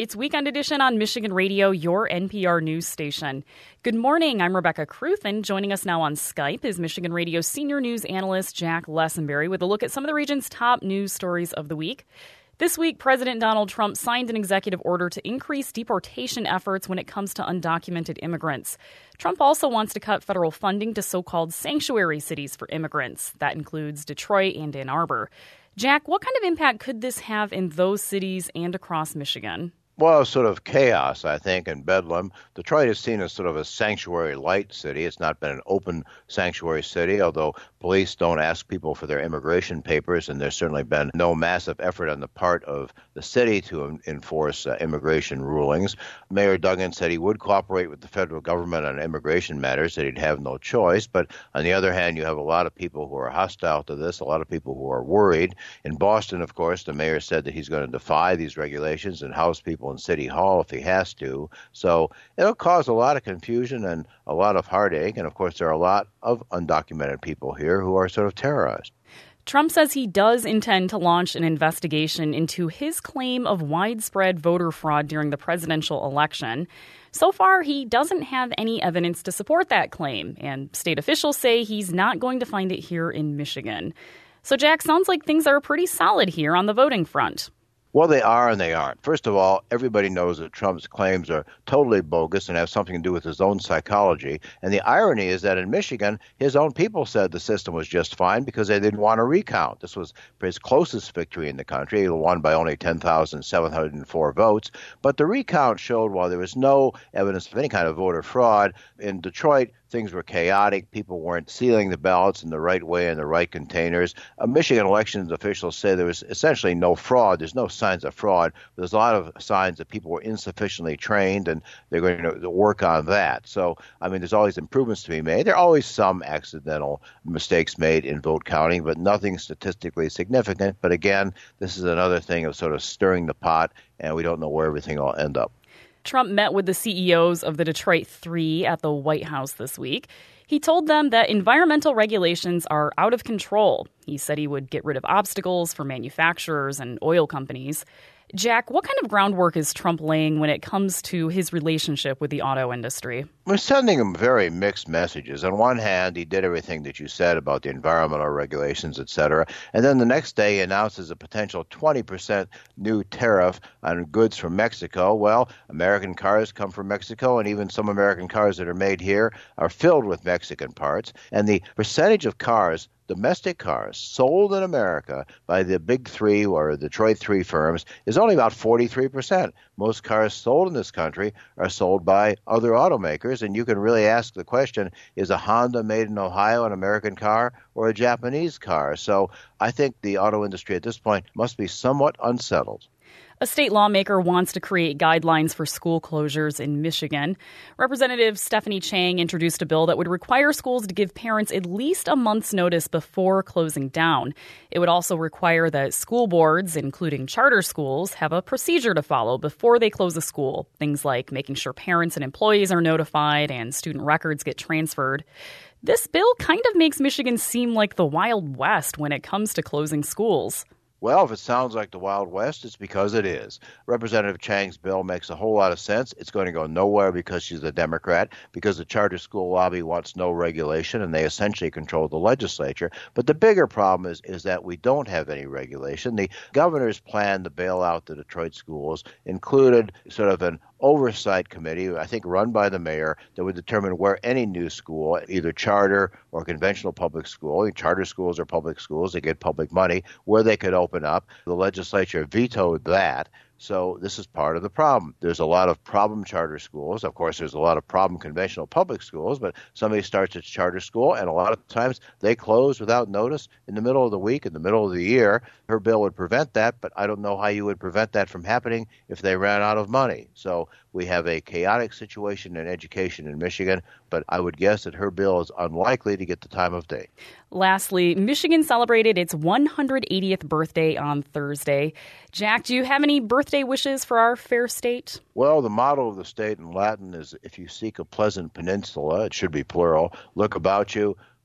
It's Weekend Edition on Michigan Radio, your NPR news station. Good morning, I'm Rebecca Kruth, and joining us now on Skype is Michigan Radio senior news analyst Jack Lessenberry with a look at some of the region's top news stories of the week. This week, President Donald Trump signed an executive order to increase deportation efforts when it comes to undocumented immigrants. Trump also wants to cut federal funding to so-called sanctuary cities for immigrants. That includes Detroit and Ann Arbor. Jack, what kind of impact could this have in those cities and across Michigan? Well, sort of chaos, I think, in Bedlam. Detroit is seen as sort of a sanctuary light city. It's not been an open sanctuary city, although police don't ask people for their immigration papers, and there's certainly been no massive effort on the part of the city to enforce immigration rulings. Mayor Duggan said he would cooperate with the federal government on immigration matters, that he'd have no choice. But on the other hand, you have a lot of people who are hostile to this, a lot of people who are worried. In Boston, of course, the mayor said that he's going to defy these regulations and house people in City Hall if he has to. So it'll cause a lot of confusion and a lot of heartache. And of course, there are a lot of undocumented people here who are sort of terrorized. Trump says he does intend to launch an investigation into his claim of widespread voter fraud during the presidential election. So far, he doesn't have any evidence to support that claim, and state officials say he's not going to find it here in Michigan. So, Jack, sounds like things are pretty solid here on the voting front. Well, they are and they aren't. First of all, everybody knows that Trump's claims are totally bogus and have something to do with his own psychology. And the irony is that in Michigan, his own people said the system was just fine because they didn't want a recount. This was his closest victory in the country. He won by only 10,704 votes. But the recount showed while there was no evidence of any kind of voter fraud, in Detroit, things were chaotic. People weren't sealing the ballots in the right way in the right containers. Michigan elections officials say there was essentially no fraud. There's no signs of fraud. There's a lot of signs that people were insufficiently trained, and they're going to work on that. So, I mean, there's always improvements to be made. There are always some accidental mistakes made in vote counting, but nothing statistically significant. But again, this is another thing of sort of stirring the pot, and we don't know where everything will end up. Trump met with the CEOs of the Detroit Three at the White House this week. He told them that environmental regulations are out of control. He said he would get rid of obstacles for manufacturers and oil companies. Jack, what kind of groundwork is Trump laying when it comes to his relationship with the auto industry? We're sending him very mixed messages. On one hand, he did everything that you said about the environmental regulations, et cetera. And then the next day, he announces a potential 20% new tariff on goods from Mexico. Well, American cars come from Mexico, and even some American cars that are made here are filled with Mexican parts. And the percentage of cars, domestic cars sold in America by the big three or Detroit Three firms is only about 43%. Most cars sold in this country are sold by other automakers, and you can really ask the question, is a Honda made in Ohio an American car or a Japanese car? So I think the auto industry at this point must be somewhat unsettled. A state lawmaker wants to create guidelines for school closures in Michigan. Representative Stephanie Chang introduced a bill that would require schools to give parents at least a month's notice before closing down. It would also require that school boards, including charter schools, have a procedure to follow before they close a school. Things like making sure parents and employees are notified and student records get transferred. This bill kind of makes Michigan seem like the Wild West when it comes to closing schools. Well, if it sounds like the Wild West, it's because it is. Representative Chang's bill makes a whole lot of sense. It's going to go nowhere because she's a Democrat, because the charter school lobby wants no regulation, and they essentially control the legislature. But the bigger problem is that we don't have any regulation. The governor's plan to bail out the Detroit schools included sort of an oversight committee, I think run by the mayor, that would determine where any new school, either charter or conventional public school, charter schools or public schools, they get public money, where they could open up. The legislature vetoed that. So this is part of the problem. There's a lot of problem charter schools. Of course, there's a lot of problem conventional public schools, but somebody starts a charter school, and a lot of times they close without notice in the middle of the week, in the middle of the year. Her bill would prevent that, but I don't know how you would prevent that from happening if they ran out of money. So we have a chaotic situation in education in Michigan, but I would guess that her bill is unlikely to get the time of day. Lastly, Michigan celebrated its 180th birthday on Thursday. Jack, do you have any birthday wishes for our fair state? Well, the motto of the state in Latin is, if you seek a pleasant peninsula, it should be plural, look about you.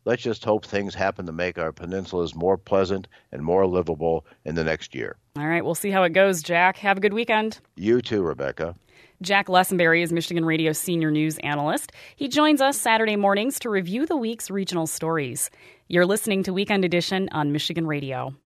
Let's just hope things happen to make our peninsulas more pleasant and more livable in the next year. All right, we'll see how it goes, Jack. Have a good weekend. You too, Rebecca. Jack Lessenberry is Michigan Radio senior news analyst. He joins us Saturday mornings to review the week's regional stories. You're listening to Weekend Edition on Michigan Radio.